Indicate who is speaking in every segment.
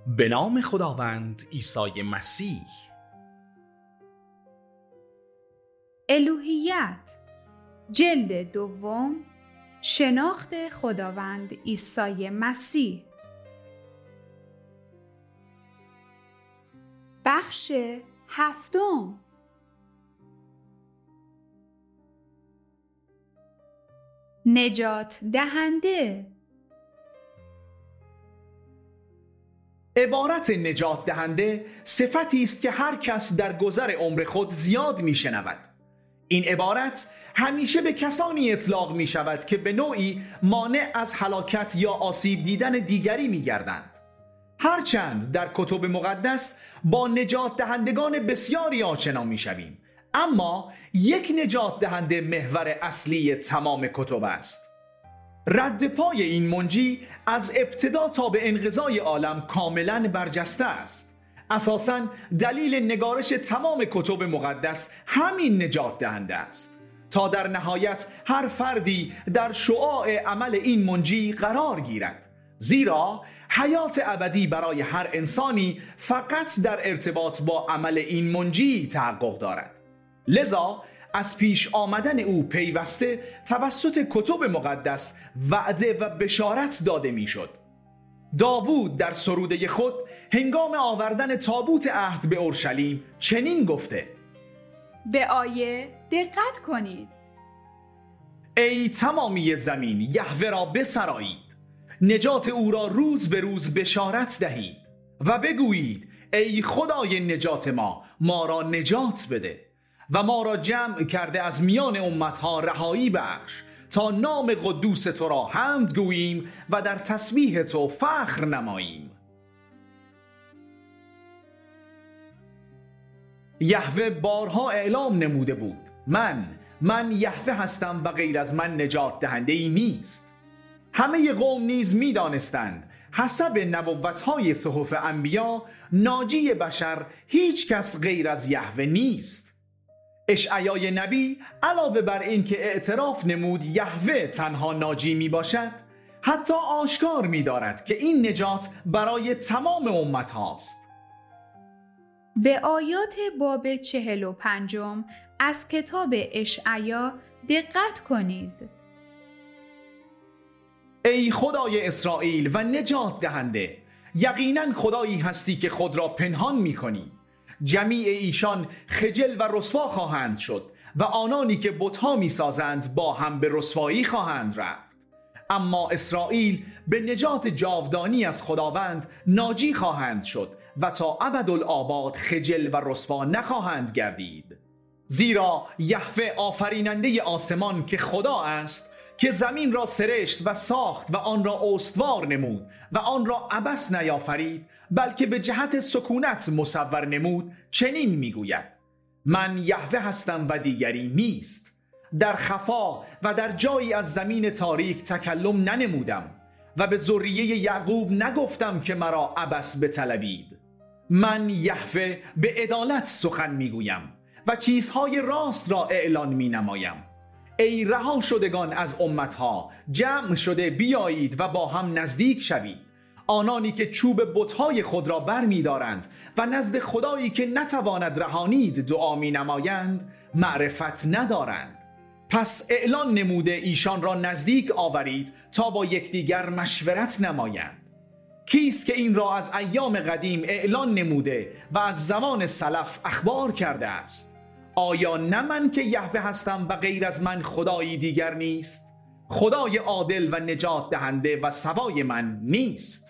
Speaker 1: به نام خداوند عیسی مسیح.
Speaker 2: الوهیت جلد دوم، شناخت خداوند عیسی مسیح. بخش هفتم. نجات دهنده.
Speaker 1: عبارت نجات دهنده صفتی است که هر کس در گذر عمر خود زیاد میشنود. این عبارت همیشه به کسانی اطلاق می شود که به نوعی مانع از هلاکت یا آسیب دیدن دیگری می گردند. هرچند در کتب مقدس با نجات دهندگان بسیاری آشنا می شویم، اما یک نجات دهنده محور اصلی تمام کتب است. رد پای این منجی از ابتدا تا به انقضای عالم کاملا برجسته است. اساساً دلیل نگارش تمام کتب مقدس همین نجات دهنده است، تا در نهایت هر فردی در شعاع عمل این منجی قرار گیرد، زیرا حیات ابدی برای هر انسانی فقط در ارتباط با عمل این منجی تحقق دارد. لذا از پیش آمدن او پیوسته توسط کتب مقدس وعده و بشارت داده میشد. داوود در سروده خود هنگام آوردن تابوت عهد به اورشلیم چنین گفته:
Speaker 2: به آیه دقت کنید.
Speaker 1: ای تمامی زمین یهوه را بسرایید، نجات او را روز به روز بشارت دهید و بگویید ای خدای نجات ما را نجات بده و ما را جمع کرده از میان امتها رهایی بخش، تا نام قدوس تو را حمد گوییم و در تسبیح تو فخر نماییم. یهوه بارها اعلام نموده بود: من یهوه هستم و غیر از من نجات دهنده ای نیست. همه قوم نیز می دانستند حسب نبوتهای صحف انبیا ناجی بشر هیچ کس غیر از یهوه نیست. اشعیای نبی علاوه بر این که اعتراف نمود یهوه تنها ناجی می باشد، حتی آشکار می دارد که این نجات برای تمام امت هاست.
Speaker 2: به آیات باب 45 از کتاب اشعیا دقت کنید.
Speaker 1: ای خدای اسرائیل و نجات دهنده، یقینا خدایی هستی که خود را پنهان می کنی. جمیع ایشان خجل و رسوا خواهند شد و آنانی که بتها می سازند با هم به رسوایی خواهند رفت. اما اسرائیل به نجات جاودانی از خداوند ناجی خواهند شد و تا ابدالآباد خجل و رسوا نخواهند گردید. زیرا یهوه آفریننده آسمان که خدا است، که زمین را سرشت و ساخت و آن را استوار نمود و آن را عبث نیافرید، بلکه به جهت سکونت مصور نمود، چنین میگوید: من یهوه هستم و دیگری نیست. در خفا و در جایی از زمین تاریک تکلم ننمودم و به ذریه یعقوب نگفتم که مرا عبث بطلبید. من یهوه به عدالت سخن میگویم و چیزهای راست را اعلان مینمایم. ای رها شدگان از امتها، جمع شده بیایید و با هم نزدیک شوید. آنانی که چوب بتهای خود را بر می دارند و نزد خدایی که نتواند رهانید دعا می نمایند، معرفت ندارند. پس اعلان نموده ایشان را نزدیک آورید تا با یکدیگر مشورت نمایند. کیست که این را از ایام قدیم اعلان نموده و از زمان سلف اخبار کرده است؟ آیا نه من که یهوه هستم و غیر از من خدایی دیگر نیست؟ خدای عادل و نجات دهنده و سوای من نیست.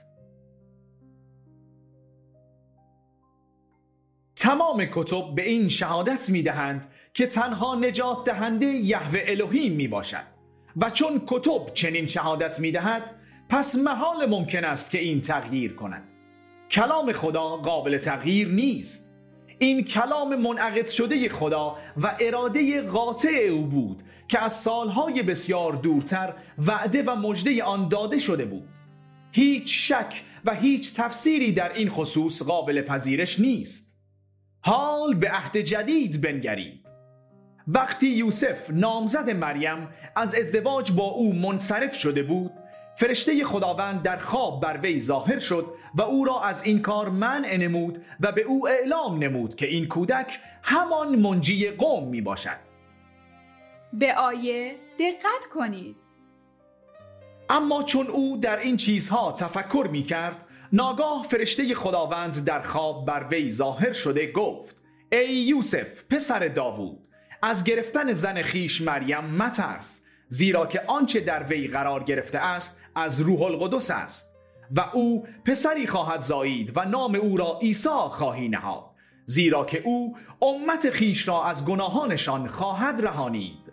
Speaker 1: تمام کتب به این شهادت می دهند که تنها نجات دهنده یهوه الوهیم می باشد و چون کتب چنین شهادت می دهد، پس محال ممکن است که این تغییر کند. کلام خدا قابل تغییر نیست. این کلام منعقد شده خدا و اراده قاطع او بود که از سالهای بسیار دورتر وعده و مژده آن داده شده بود. هیچ شک و هیچ تفسیری در این خصوص قابل پذیرش نیست. حال به عهد جدید بنگرید. وقتی یوسف نامزد مریم از ازدواج با او منصرف شده بود، فرشته خداوند در خواب بر وی ظاهر شد و او را از این کار منع نمود و به او اعلام نمود که این کودک همان منجی قوم می باشد.
Speaker 2: به آیه دقت کنید.
Speaker 1: اما چون او در این چیزها تفکر می کرد، ناگاه فرشته خداوند در خواب بر وی ظاهر شده گفت: ای یوسف پسر داوود، از گرفتن زن خیش مریم مترس، زیرا که آنچه در وی قرار گرفته است از روح القدس است و او پسری خواهد زایید و نام او را عیسی خواهی نهاد، زیرا که او امت خیش را از گناهانشان خواهد رهانید.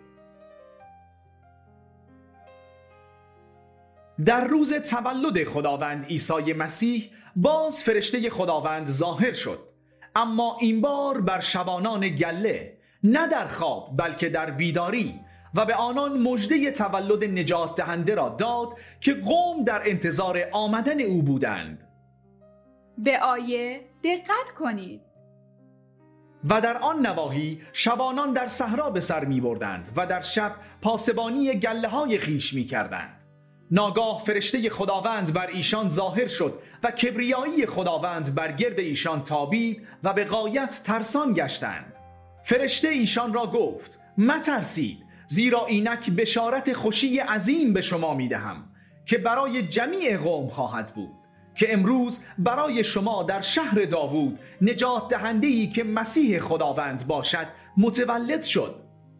Speaker 1: در روز تولد خداوند عیسی مسیح باز فرشته خداوند ظاهر شد، اما این بار بر شبانان گله، نه در خواب بلکه در بیداری، و به آنان مژده تولد نجات دهنده را داد که قوم در انتظار آمدن او بودند.
Speaker 2: به آیه دقت کنید.
Speaker 1: و در آن نواحی شبانان در صحرا به سر می بردند و در شب پاسبانی گله های خیش می کردند. ناگاه فرشته خداوند بر ایشان ظاهر شد و کبریایی خداوند بر گرد ایشان تابید و به غایت ترسان گشتند. فرشته ایشان را گفت: مترسید، زیرا اینک بشارت خوشی عظیم به شما می دهم که برای جمیع قوم خواهد بود، که امروز برای شما در شهر داوود نجات دهنده‌ای که مسیح خداوند باشد متولد شد.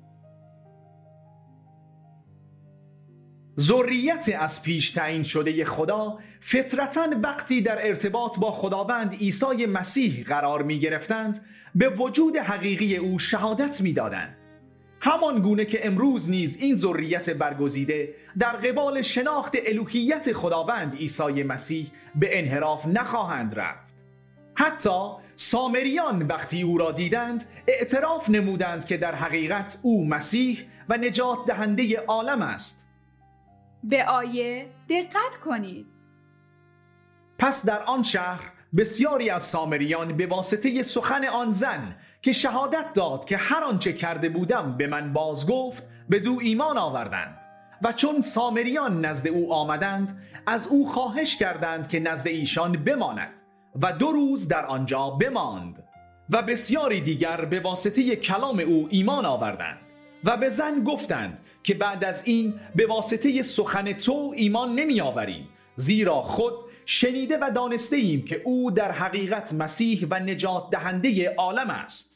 Speaker 1: ذریت از پیش تعیین شده خدا فطرتاً وقتی در ارتباط با خداوند عیسی مسیح قرار می گرفتند به وجود حقیقی او شهادت می دادند، همان گونه که امروز نیز این ذریت برگزیده در قبال شناخت الوهیت خداوند عیسی مسیح به انحراف نخواهند رفت. حتی سامریان وقتی او را دیدند اعتراف نمودند که در حقیقت او مسیح و نجات دهنده عالم است.
Speaker 2: به آیه دقت کنید.
Speaker 1: پس در آن شهر بسیاری از سامریان به واسطه سخن آن زن که شهادت داد که هر آنچه کرده بودم به من باز گفت بدو ایمان آوردند، و چون سامریان نزد او آمدند از او خواهش کردند که نزد ایشان بماند و 2 روز در آنجا بماند. و بسیاری دیگر به واسطه کلام او ایمان آوردند و به زن گفتند که بعد از این به واسطه سخن تو ایمان نمی آوریم، زیرا خود شنیده و دانسته ایم که او در حقیقت مسیح و نجات دهنده عالم است.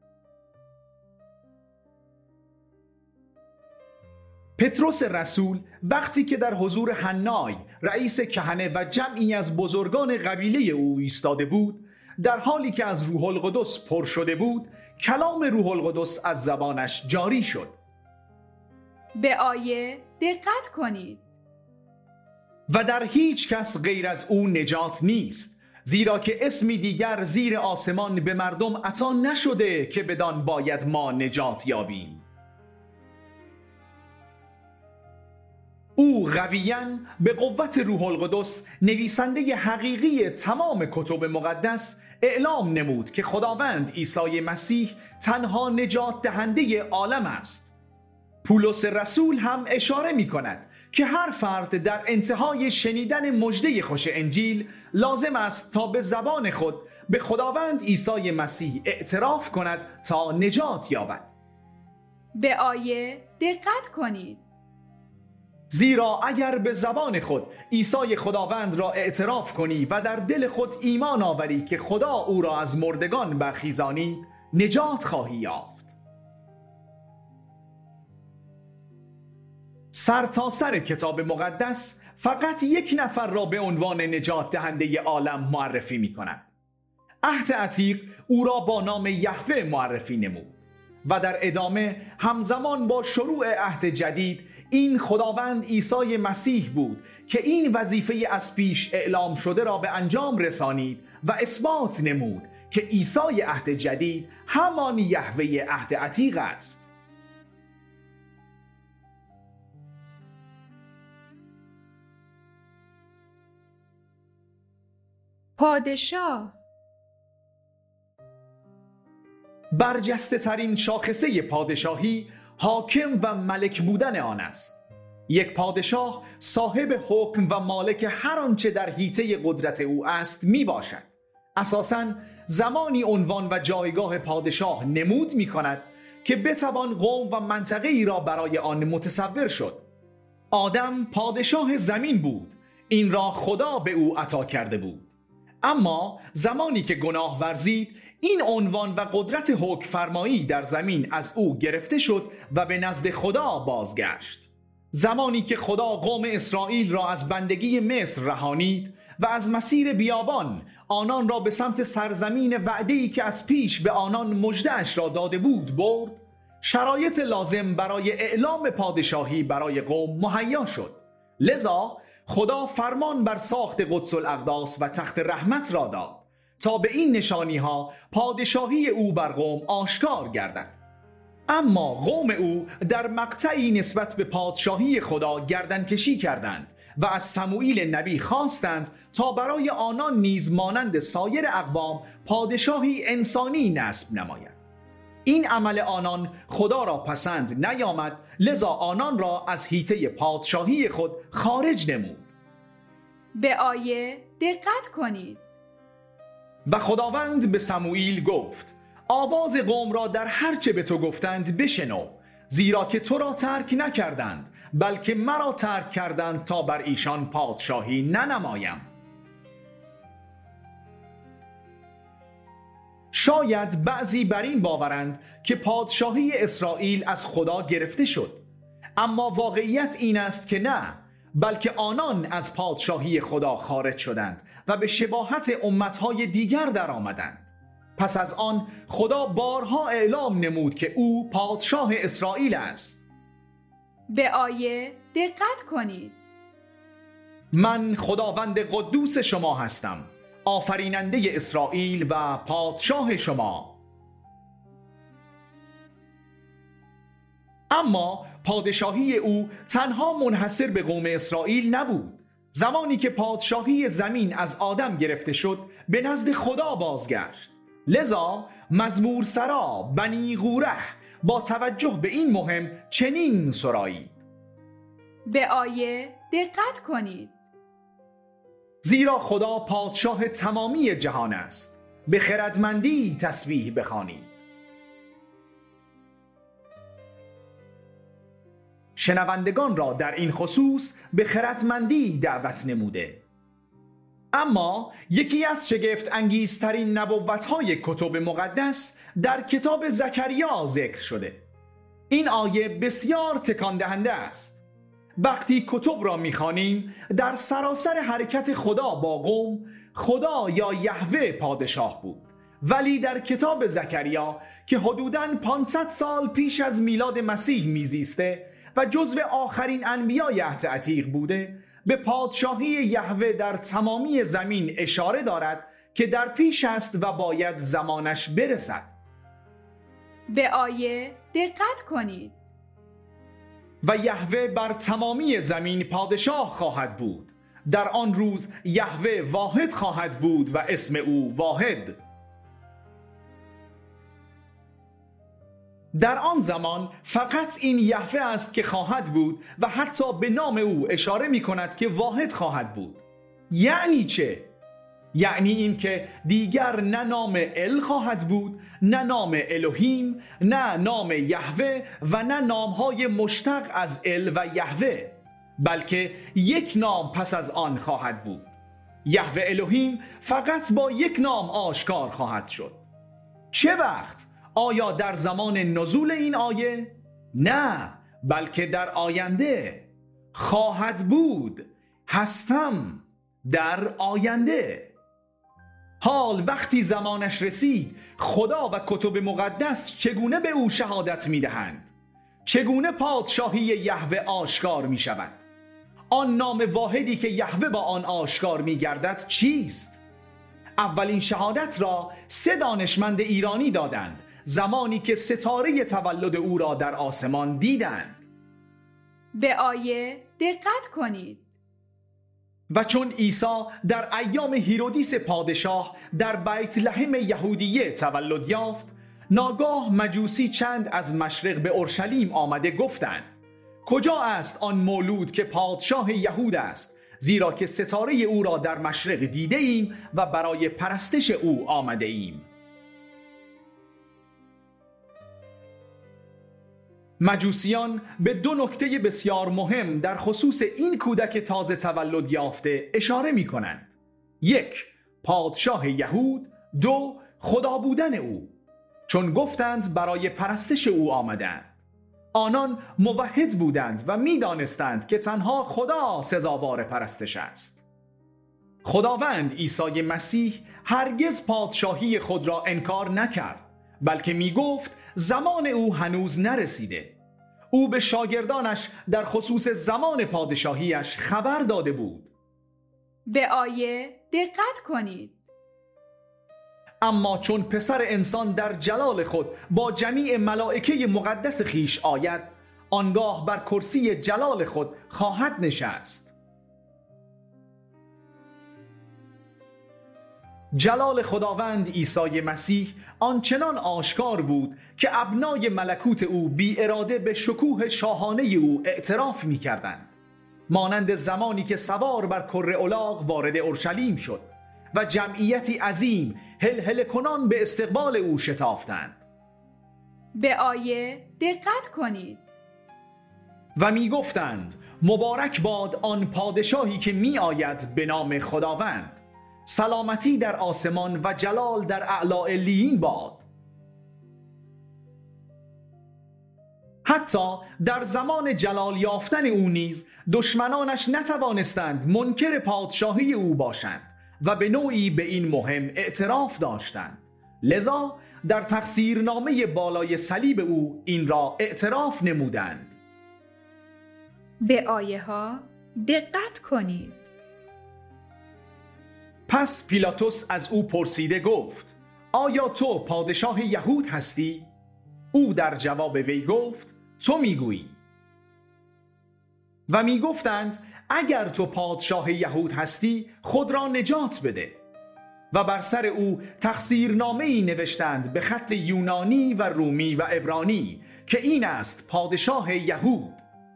Speaker 1: پتروس رسول وقتی که در حضور حنای رئیس کهنه و جمعی از بزرگان قبیله او ایستاده بود، در حالی که از روح القدس پر شده بود، کلام روح القدس از زبانش جاری شد.
Speaker 2: به آیه دقت کنید.
Speaker 1: و در هیچ کس غیر از او نجات نیست، زیرا که اسمی دیگر زیر آسمان به مردم عطا نشده که بدان باید ما نجات یابیم. او قویاً به قوت روح القدس نویسنده حقیقی تمام کتب مقدس اعلام نمود که خداوند عیسی مسیح تنها نجات دهنده عالم است. پولس رسول هم اشاره می کند که هر فرد در انتهای شنیدن مژده خوش انجیل لازم است تا به زبان خود به خداوند عیسی مسیح اعتراف کند تا نجات یابد.
Speaker 2: به آیه دقت کنید.
Speaker 1: زیرا اگر به زبان خود عیسی خداوند را اعتراف کنی و در دل خود ایمان آوری که خدا او را از مردگان برخیزانید، نجات خواهی یافت. سر تا سر کتاب مقدس فقط 1 نفر را به عنوان نجات دهنده عالم معرفی می کند. عهد عتیق او را با نام یهوه معرفی نمود و در ادامه همزمان با شروع عهد جدید این خداوند عیسی مسیح بود که این وظیفه از پیش اعلام شده را به انجام رسانید و اثبات نمود که عیسی عهد جدید همان یهوه عهد عتیق است.
Speaker 2: پادشاه
Speaker 1: برجسته ترین شاخصه پادشاهی حاکم و ملک بودن آن است. یک پادشاه صاحب حکم و مالک هر آنچه در حیطه قدرت او است می باشد. اساساً زمانی عنوان و جایگاه پادشاه نمود می کند که بتوان قوم و منطقه ای را برای آن متصور شد. آدم پادشاه زمین بود، این را خدا به او عطا کرده بود. اما زمانی که گناه ورزید، این عنوان و قدرت حکم فرمایی در زمین از او گرفته شد و به نزد خدا بازگشت. زمانی که خدا قوم اسرائیل را از بندگی مصر رهانید و از مسیر بیابان آنان را به سمت سرزمین وعده‌ای که از پیش به آنان مژده‌اش را داده بود برد، شرایط لازم برای اعلام پادشاهی برای قوم مهیا شد. لذا خدا فرمان بر ساخت قدس الاقداس و تخت رحمت را داد تا به این نشانی ها پادشاهی او بر قوم آشکار گردد. اما قوم او در مقطعی نسبت به پادشاهی خدا گردنکشی کردند و از سموئیل نبی خواستند تا برای آنان نیز مانند سایر اقوام پادشاهی انسانی نصب نماید. این عمل آنان خدا را پسند نیامد، لذا آنان را از حیطه پادشاهی خود خارج نمود.
Speaker 2: به آیه دقت کنید.
Speaker 1: و خداوند به سموئیل گفت: آواز قوم را در هر چه به تو گفتند بشنو، زیرا که تو را ترک نکردند، بلکه مرا ترک کردند تا بر ایشان پادشاهی ننمایم. شاید بعضی بر این باورند که پادشاهی اسرائیل از خدا گرفته شد، اما واقعیت این است که نه، بلکه آنان از پادشاهی خدا خارج شدند و به شباهت امتهای دیگر در آمدند. پس از آن خدا بارها اعلام نمود که او پادشاه اسرائیل است.
Speaker 2: به آیه دقت کنید.
Speaker 1: من خداوند قدوس شما هستم، آفریننده اسرائیل و پادشاه شما. اما پادشاهی او تنها منحصر به قوم اسرائیل نبود. زمانی که پادشاهی زمین از آدم گرفته شد، به نزد خدا بازگشت. لذا مزمور سرا بنی قوره با توجه به این مهم چنین سرایید:
Speaker 2: به آیه دقت کنید.
Speaker 1: زیرا خدا پادشاه تمامی جهان است، به خردمندی تسبیح بخوانید. شنوندگان را در این خصوص به خردمندی دعوت نموده. اما یکی از شگفت انگیزترین نبوت‌های کتب مقدس در کتاب زکریا ذکر شده. این آیه بسیار تکان دهنده است. وقتی کتب را می‌خوانیم، در سراسر حرکت خدا با قوم، خدا یا یهوه پادشاه بود. ولی در کتاب زکریا که حدوداً 500 سال پیش از میلاد مسیح میزیسته و جزو آخرین انبیای عهد عتیق بوده، به پادشاهی یهوه در تمامی زمین اشاره دارد که در پیش است و باید زمانش برسد.
Speaker 2: به آیه دقت کنید.
Speaker 1: و یهوه بر تمامی زمین پادشاه خواهد بود. در آن روز یهوه واحد خواهد بود و اسم او واحد. در آن زمان فقط این یهوه است که خواهد بود و حتی به نام او اشاره می کند که واحد خواهد بود. یعنی چه؟ یعنی این که دیگر نه نام ال خواهد بود، نه نام الوهیم، نه نام یهوه و نه نامهای مشتق از ال و یهوه، بلکه یک نام پس از آن خواهد بود. یهوه الوهیم فقط با یک نام آشکار خواهد شد. چه وقت؟ آیا در زمان نزول این آیه؟ نه، بلکه در آینده. خواهد بود، هستم، در آینده. حال وقتی زمانش رسید، خدا و کتب مقدس چگونه به او شهادت می دهند؟ چگونه پادشاهی یهوه آشکار می شود؟ آن نام واحدی که یهوه با آن آشکار می گردد چیست؟ اولین شهادت را 3 دانشمند ایرانی دادند زمانی که ستاره تولد او را در آسمان دیدند.
Speaker 2: به آیه دقت کنید.
Speaker 1: و چون عیسی در ایام هیرودیس پادشاه در بیت لحم یهودیه تولد یافت، ناگاه مجوسی چند از مشرق به اورشلیم آمده گفتند: کجا است آن مولود که پادشاه یهود است؟ زیرا که ستاره او را در مشرق دیده ایم و برای پرستش او آمده ایم. مجوسیان به دو نکته بسیار مهم در خصوص این کودک تازه تولد یافته اشاره می کنند. 1. پادشاه یهود. 2. خدا بودن او، چون گفتند برای پرستش او آمدند. آنان موحد بودند و می دانستند که تنها خدا سزاوار پرستش است. خداوند عیسی مسیح هرگز پادشاهی خود را انکار نکرد، بلکه می گفت زمان او هنوز نرسیده. او به شاگردانش در خصوص زمان پادشاهیش خبر داده بود.
Speaker 2: به آیه دقت کنید.
Speaker 1: اما چون پسر انسان در جلال خود با جمیع ملائکه مقدس خیش آید، آنگاه بر کرسی جلال خود خواهد نشست. جلال خداوند عیسی مسیح آنچنان آشکار بود که ابنای ملکوت او بی اراده به شکوه شاهانه او اعتراف می کردند، مانند زمانی که سوار بر کره الاغ وارد اورشلیم شد و جمعیتی عظیم هلهله کنان به استقبال او شتافتند.
Speaker 2: به آیه دقت کنید.
Speaker 1: و می گفتند مبارک باد آن پادشاهی که می آید به نام خداوند، سلامتی در آسمان و جلال در اعلی علیین باد. حتی در زمان جلال یافتن او نیز دشمنانش نتوانستند منکر پادشاهی او باشند و به نوعی به این مهم اعتراف داشتند. لذا در تقصیرنامه بالای صلیب او این را اعتراف نمودند.
Speaker 2: به آیه ها دقت کنید.
Speaker 1: پس پیلاتوس از او پرسیده گفت آیا تو پادشاه یهود هستی؟ او در جواب وی گفت تو میگویی. و میگفتند اگر تو پادشاه یهود هستی خود را نجات بده. و بر سر او تقصیرنامه‌ای نوشتند به خط یونانی و رومی و عبرانی که این است پادشاه یهود.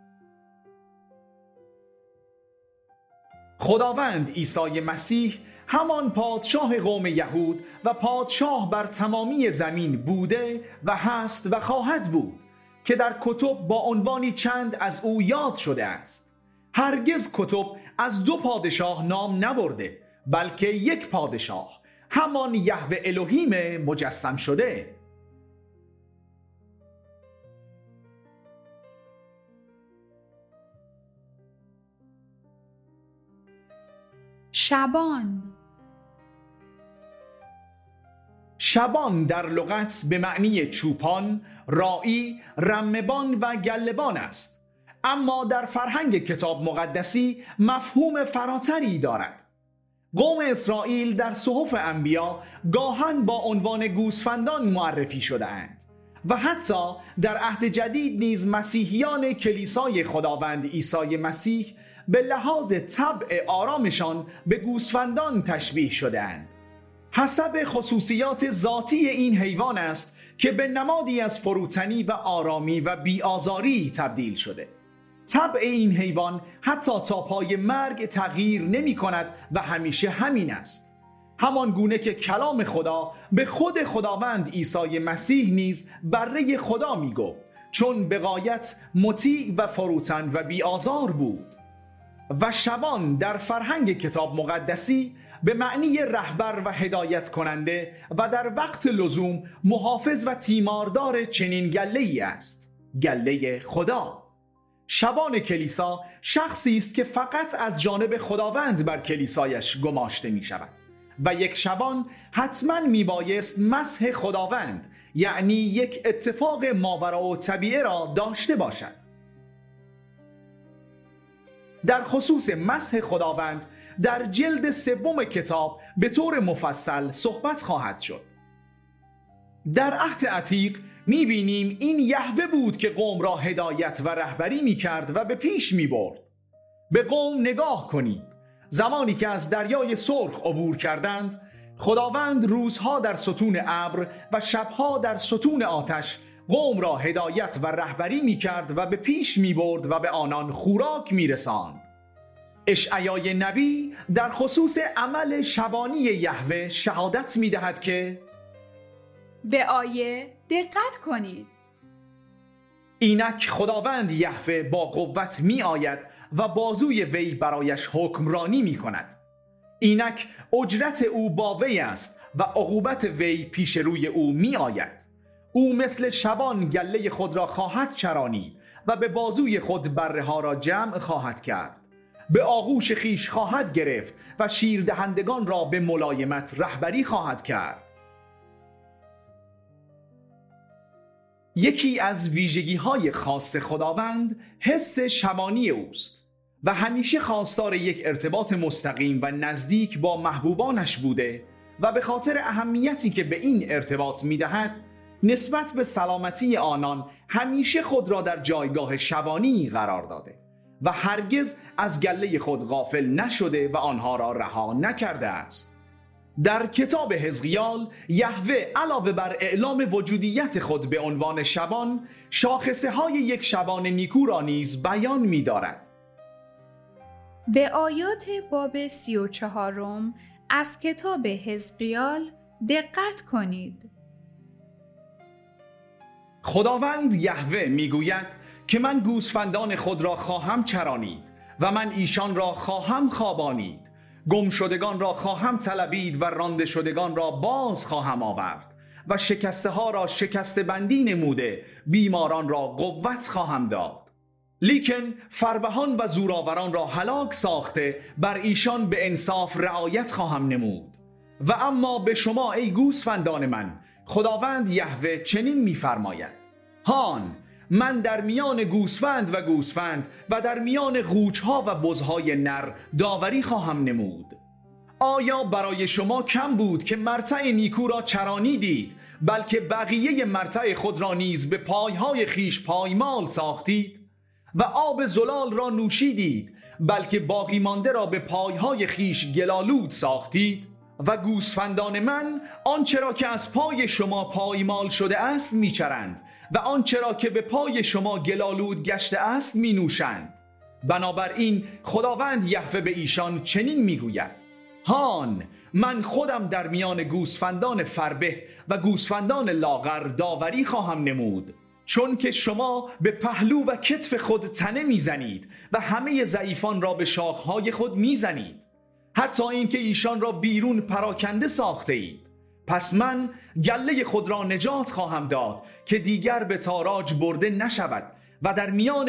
Speaker 1: خداوند عیسی مسیح همان پادشاه قوم یهود و پادشاه بر تمامی زمین بوده و هست و خواهد بود که در کتب با عنوانی چند از او یاد شده است. هرگز کتب از دو پادشاه نام نبرده، بلکه یک پادشاه، همان یهوه الوهیم مجسم شده. شبان در لغت به معنی چوپان، راعی، رمه‌بان و گله‌بان است، اما در فرهنگ کتاب مقدسی مفهوم فراتری دارد. قوم اسرائیل در صحف انبیا گاهن با عنوان گوسفندان معرفی شده اند و حتی در عهد جدید نیز مسیحیان کلیسای خداوند عیسی مسیح به لحاظ طبع آرامشان به گوسفندان تشبیه شده اند. حسب خصوصیات ذاتی این حیوان است که به نمادی از فروتنی و آرامی و بی‌آزاری تبدیل شده. طبع این حیوان حتی تا پای مرگ تغییر نمی کند و همیشه همین است. همان گونه که کلام خدا به خود خداوند عیسی مسیح نیز بره خدا می گفت، چون به غایت مطیع و فروتن و بی‌آزار بود. و شبان در فرهنگ کتاب مقدسی به معنی رهبر و هدایت کننده و در وقت لزوم محافظ و تیماردار چنین گله‌ای است، گله خدا. شبان کلیسا شخصی است که فقط از جانب خداوند بر کلیسایش گماشته می شود و یک شبان حتما می بایست مسح خداوند، یعنی یک اتفاق ماوراءالطبیعه را داشته باشد. در خصوص مسح خداوند در جلد 3 کتاب به طور مفصل صحبت خواهد شد. در عهد عتیق می‌بینیم این یهوه بود که قوم را هدایت و رهبری می‌کرد و به پیش می‌برد. به قوم نگاه کنید. زمانی که از دریای سرخ عبور کردند، خداوند روزها در ستون ابر و شبها در ستون آتش قوم را هدایت و رهبری می کرد و به پیش می برد و به آنان خوراک می رساند. اشعیای نبی در خصوص عمل شبانی یهوه شهادت می دهد که
Speaker 2: به آیه دقت کنید.
Speaker 1: اینک خداوند یهوه با قوت می آید و بازوی وی برایش حکمرانی می کند. اینک اجرت او با وی است و عقوبت وی پیش روی او می آید. او مثل شبان گله خود را خواهد چرانید و به بازوی خود بره ها را جمع خواهد کرد. به آغوش خیش خواهد گرفت و شیردهندگان را به ملایمت رهبری خواهد کرد. یکی از ویژگی‌های خاص خداوند حس شبانی اوست و همیشه خواستار یک ارتباط مستقیم و نزدیک با محبوبانش بوده و به خاطر اهمیتی که به این ارتباط می‌دهد نسبت به سلامتی آنان همیشه خود را در جایگاه شبانی قرار داده و هرگز از گله خود غافل نشده و آنها را رها نکرده است. در کتاب حزقیال یهوه علاوه بر اعلام وجودیت خود به عنوان شبان، شاخصه های یک شبان نیکو را نیز بیان می دارد.
Speaker 2: به آیات باب 34 از کتاب حزقیال دقت کنید.
Speaker 1: خداوند یهوه می گوید که من گوسفندان خود را خواهم چرانید و من ایشان را خواهم خوابانید. گم شدگان را خواهم طلبید و رانده شدگان را باز خواهم آورد و شکسته ها را شکسته بندی نموده، بیماران را قوت خواهم داد. لیکن فربهان و زورآوران را هلاک ساخته بر ایشان به انصاف رعایت خواهم نمود. و اما به شما ای گوسفندان من، خداوند یهوه چنین می‌فرماید: هان، من در میان گوسفند و در میان قوچها و بزهای نر داوری خواهم نمود. آیا برای شما کم بود که مرتع نیکو را چرانیدید، بلکه بقیه مرتع خود را نیز به پایهای خیش پایمال ساختید؟ و آب زلال را نوشیدید، بلکه باقی مانده را به پایهای خیش گلالود ساختید؟ و گوسفندان من آنچه را که از پای شما پایمال شده است میچرند و آنچه را که به پای شما گلالود گشته است می نوشند. بنابراین خداوند یهوه به ایشان چنین می گوید: هان، من خودم در میان گوسفندان فربه و گوسفندان لاغر داوری خواهم نمود، چون که شما به پهلو و کتف خود تنه می زنید و همه ضعیفان را به شاخهای خود می زنید، حتی اینکه ایشان را بیرون پراکنده ساخته اید. پس من گله خود را نجات خواهم داد که دیگر به تاراج برده نشود و در میان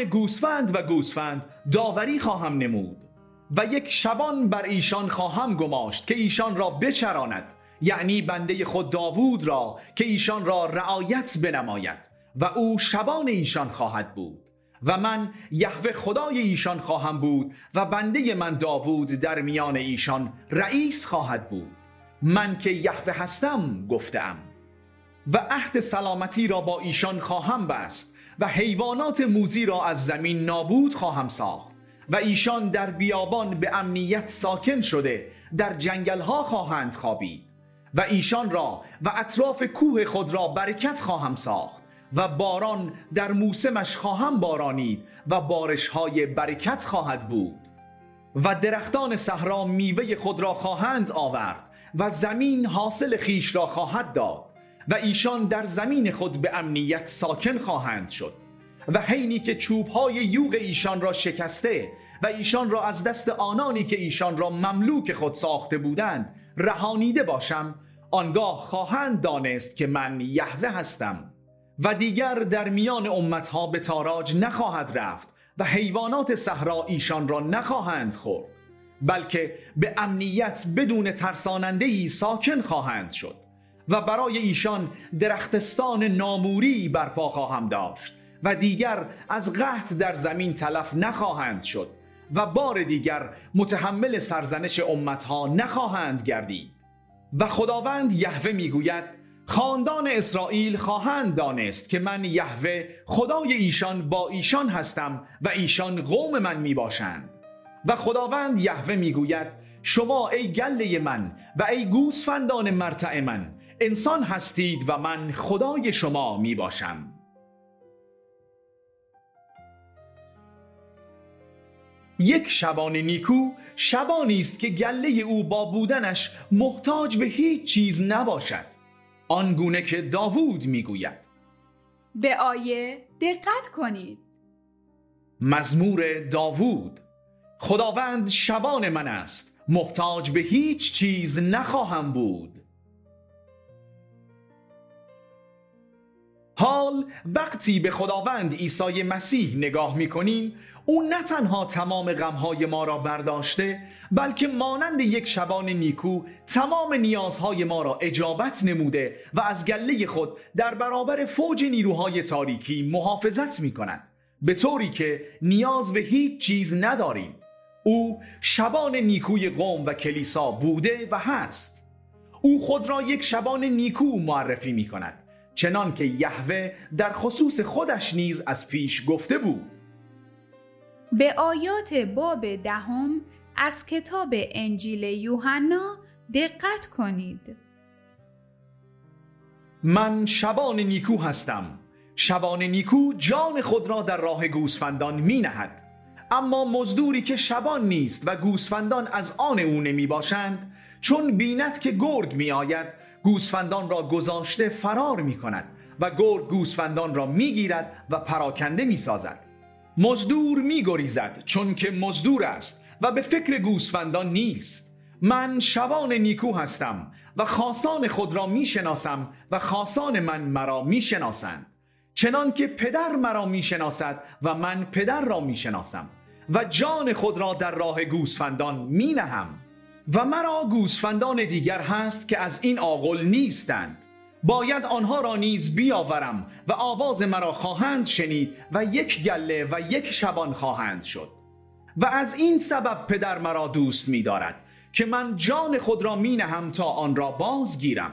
Speaker 1: گوسفند داوری خواهم نمود و یک شبان بر ایشان خواهم گماشت که ایشان را بچراند، یعنی بنده خود داوود را که ایشان را رعایت بنماید و او شبان ایشان خواهد بود و من یهوه خدای ایشان خواهم بود و بنده من داوود در میان ایشان رئیس خواهد بود. من که یهوه هستم گفتم. و عهد سلامتی را با ایشان خواهم بست و حیوانات موذی را از زمین نابود خواهم ساخت و ایشان در بیابان به امنیت ساکن شده در جنگل ها خواهند خوابید و ایشان را و اطراف کوه خود را برکت خواهم ساخت و باران در موسمش خواهم بارانید و بارش های برکت خواهد بود و درختان صحرا میوه خود را خواهند آورد و زمین حاصل خیش را خواهد داد و ایشان در زمین خود به امنیت ساکن خواهند شد. و حینی که چوبهای یوغ ایشان را شکسته و ایشان را از دست آنانی که ایشان را مملوک خود ساخته بودند رهانیده باشم، آنگاه خواهند دانست که من یهوه هستم. و دیگر در میان امتها به تاراج نخواهد رفت و حیوانات صحرا ایشان را نخواهند خورد، بلکه به امنیت بدون ترساننده‌ای ساکن خواهند شد و برای ایشان درختستان ناموری برپا خواهم داشت و دیگر از قحط در زمین تلف نخواهند شد و بار دیگر متحمل سرزنش امتها نخواهند گردید. و خداوند یهوه میگوید: خاندان اسرائیل خواهند دانست که من یهوه خدای ایشان با ایشان هستم و ایشان قوم من می باشند. و خداوند یهوه می گوید: شما ای گله من و ای گوسفندان مرتع من انسان هستید و من خدای شما می باشم. یک شبان نیکو شبانی است که گله او با بودنش محتاج به هیچ چیز نباشد، آنگونه که داوود میگوید.
Speaker 2: به آیه دقت کنید.
Speaker 1: مزمور داوود: خداوند شبان من است، محتاج به هیچ چیز نخواهم بود. حال وقتی به خداوند عیسی مسیح نگاه می‌کنیم، او نه تنها تمام غم‌های ما را برداشته، بلکه مانند یک شبان نیکو تمام نیازهای ما را اجابت نموده و از گله خود در برابر فوج نیروهای تاریکی محافظت می‌کند، به طوری که نیاز به هیچ چیز نداریم. او شبان نیکوی قوم و کلیسا بوده و هست. او خود را یک شبان نیکو معرفی می‌کند، چنان که یهوه در خصوص خودش نیز از پیش گفته بود.
Speaker 2: به آیات باب 10 از کتاب انجیل یوحنا دقت کنید.
Speaker 1: من شبان نیکو هستم. شبان نیکو جان خود را در راه گوسفندان می نهد. اما مزدوری که شبان نیست و گوسفندان از آن او نمی باشند، چون بیند که گرگ می آید، گوسفندان را گذاشته فرار می کند و گرگ گوسفندان را می گیرد و پراکنده می سازد. مزدور می گریزد چون که مزدور است و به فکر گوسفندان نیست. من شبان نیکو هستم و خاصان خود را می شناسم و خاصان من مرا می شناسند، چنان که پدر مرا می شناسد و من پدر را می شناسم و جان خود را در راه گوسفندان می نهم. و مرا گوسفندان دیگر هست که از این آغل نیستند، باید آنها را نیز بیاورم و آواز مرا خواهند شنید و یک گله و یک شبان خواهند شد. و از این سبب پدر مرا دوست می دارد که من جان خود را می نهم تا آن را بازگیرم.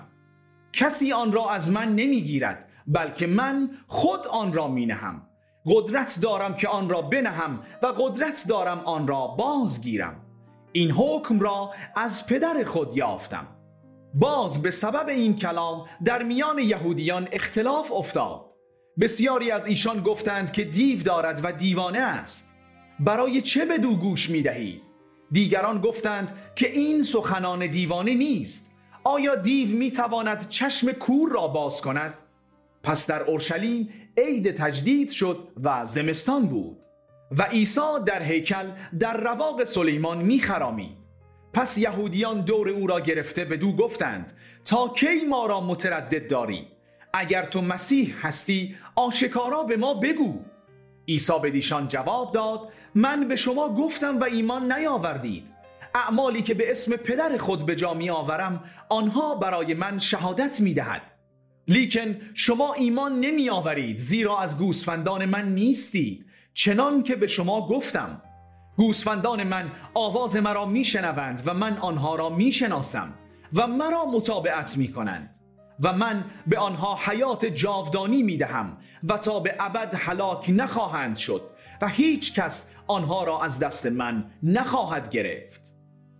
Speaker 1: کسی آن را از من نمی گیرد، بلکه من خود آن را می نهم. قدرت دارم که آن را بنهم و قدرت دارم آن را بازگیرم. این حکم را از پدر خود یافتم. باز به سبب این کلام در میان یهودیان اختلاف افتاد. بسیاری از ایشان گفتند که دیو دارد و دیوانه است. برای چه بدو گوش می دهید؟ دیگران گفتند که این سخنان دیوانه نیست. آیا دیو می تواند چشم کور را باز کند؟ پس در اورشلیم عید تجدید شد و زمستان بود و عیسی در هیکل در رواق سلیمان می خرامید. پس یهودیان دور او را گرفته بدو گفتند: تا کی ما را متردد داری؟ اگر تو مسیح هستی آشکارا به ما بگو. عیسی بدیشان جواب داد: من به شما گفتم و ایمان نیاوردید. اعمالی که به اسم پدر خود به جا می آورم آنها برای من شهادت می دهد. لیکن شما ایمان نمی آورید، زیرا از گوسفندان من نیستید، چنان که به شما گفتم. گوسفندان من آواز مرا می شنوند و من آنها را می شناسم و مرا متابعت می کنند و من به آنها حیات جاودانی می دهم و تا به ابد هلاک نخواهند شد و هیچ کس آنها را از دست من نخواهد گرفت.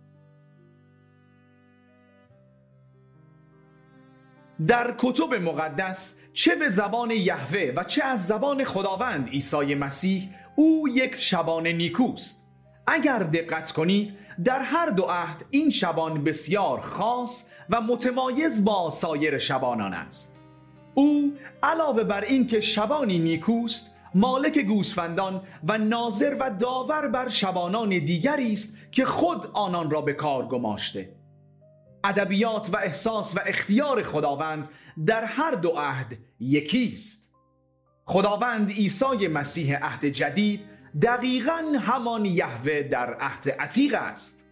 Speaker 1: در کتب مقدس چه به زبان یهوه و چه از زبان خداوند عیسی مسیح او یک شبان نیکوست. اگر دقت کنید در هر دو عهد این شبان بسیار خاص و متمایز با سایر شبانان است. او علاوه بر این که شبانی نیکوست، مالک گوسفندان و ناظر و داور بر شبانان دیگری است که خود آنان را به کار گماشته. ادبیات و احساس و اختیار خداوند در هر دو عهد یکی است. خداوند عیسی مسیح عهد جدید دقیقاً همان یهوه در عهد عتیق است.